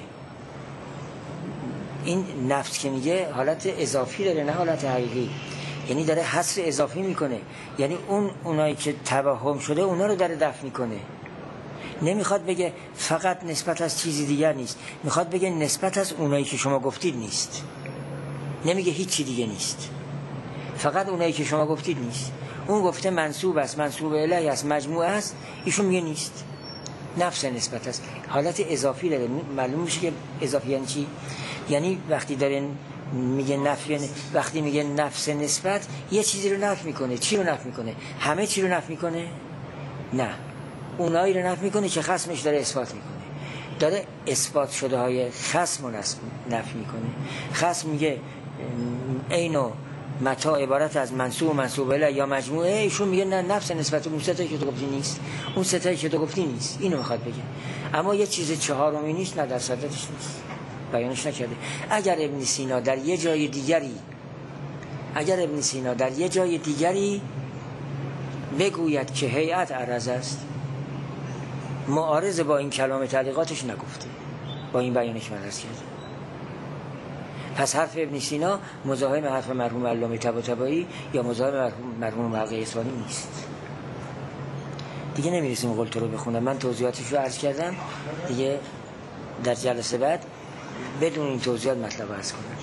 این نفس که میگه حالت اضافی داره نه حالت حقیقی، یعنی داره حصر اضافی میکنه، یعنی اون اونایی که توهم شده اونا رو داره دفع میکنه. نمیخواد بگه فقط نسبت از چیزی دیگر نیست، میخواد بگه نسبت از اونایی که شما گفتید نیست. نمیگه هیچ چی دیگه نیست، فقط اونایی که شما گفتید نیست. اون گفته منسوب است، منسوب الیه است، مجموع است، ایشون میگه نیست. نفس نسبت است، حالت اضافی داره. معلوم میشه که اضافی یعنی چی؟ یعنی وقتی دارن میگه نفی، وقتی میگه نفس نسبت یه چیزی رو نفی میکنه. چی رو نفی میکنه؟ همه چی رو نفی میکنه؟ نه، اونایی رو نفی میکنه که خصمش داره اثبات میکنه. داره اثبات شده های خصم رو نفی میکنه. خصم میگه اینو متا عبارت از منصوب و منصوب الیه یا مجموعه، ایشون میگه نه، نفس نسبت اون ستایی که تو گفتی نیست، اون ستایی که تو گفتی نیست. اینو میخواد بگه. اما یه چیز چهارمی نیست، نه در صددش نیست، بیانش نکرده. اگر ابن سینا در یه جای دیگری اگر ابن سینا در یه جای دیگری بگوید که هیئت عرض است، معارض با این کلام تعلیقاتش نگفته، با این بیانش عرض کرده. پس حرف ابن سینا مزاحم حرف مرحوم علامه طباطبایی یا مزاحم مرحوم بقیه اصفهانی نیست. دیگه نمیرسیم قلت رو بخونم، من توضیحاتش رو عرض کردم، دیگه در جلسه بعد بدون این توضیحات مطلب عرض کنم.